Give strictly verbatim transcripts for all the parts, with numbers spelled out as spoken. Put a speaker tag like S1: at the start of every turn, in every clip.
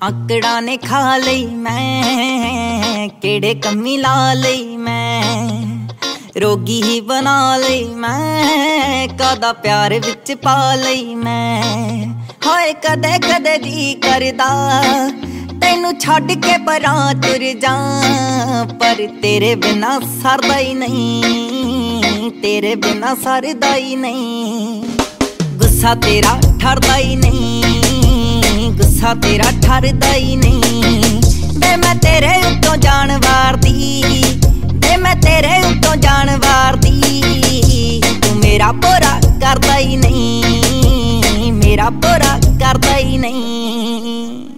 S1: आकड़ा ने खा लई मैं, केड़े कमी ला लई मैं, रोगी ही बना लई मैं, कदा प्यार विच पा लई मैं। हाय कदे कदे जी करदा तैनू छड्ड के परां तुर जा, पर तेरे बिना सरदा ही नहीं, तेरे बिना सरदा ही नहीं। गुस्सा तेरा ठरदा ही नहीं, गुस्सा तेरा ठरदा ही नहीं। बे मैं तेरे उत्तों जान वारदी, बे मैं तेरे उत्तों जान वारदी। तू मेरा पूरा करदा ही नहीं, मेरा पूरा करदा ही नहीं।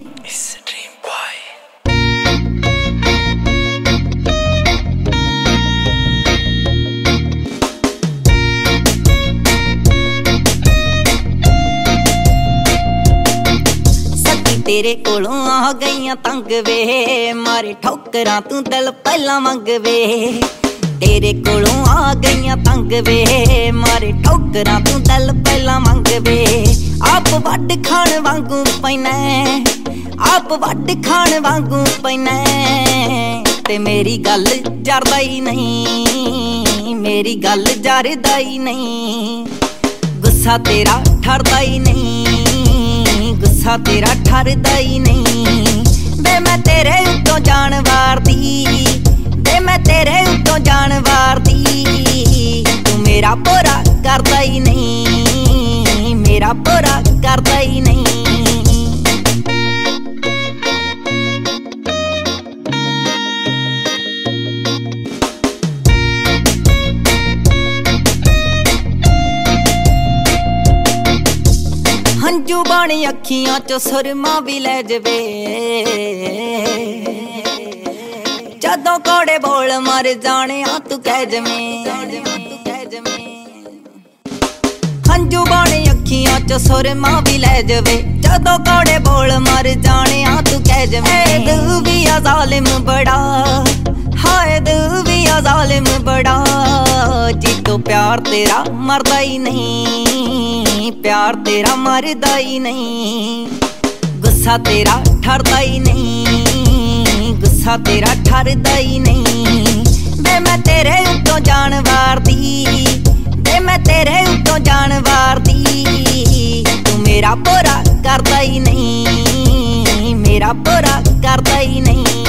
S1: तेरे कोलों आ गईयां तंग वे, मारे ठोकरां तू दिल पहला मंग वे। तेरे कोलों आ गईयां तंग वे, मारे ठोकरां तू दिल पहला मंग वे। आप वड्ड खाण वांगू पैना, आप वड्ड खाण वांगू पैना, ते मेरी गल जरदा ही नहीं, मेरी गल जरदा ही नहीं। गुस्सा तेरा ठरदा ही नहीं, गुस्सा तेरा ठरदा ही नहीं। बे मैं तेरे उत्तों जान वारदी, बे मैं तेरे उत्तों जान वारदी। तू मेरा पूरा करदा ही नहीं, मेरा पूरा करदा ही नहीं। हंजू बन अखियां चो सुरमा भी लै जवे, जदों कौड़े बोल मर जाने आ तू कह जमें। हंजू बन अखियां चो सुरमा भी लै जवे, जदों कौड़े बोल मर जाने आ तू कह जमें। दिल भी आ जालिम बड़ा, हाय दिल भी आ जालिम बड़ा, जी तो प्यार तेरा मरदा ही नहीं, प्यार तेरा मरदा ही नहीं। गुस्सा तेरा ठरदा ही नहीं, गुस्सा तेरा ठरदा ही नहीं। बे मैं तेरे उत्तों जान वारदी, बे मैं तेरे उत्तों जान वारदी। तू मेरा पूरा करदा ही नहीं, मेरा पूरा करदा ही नहीं।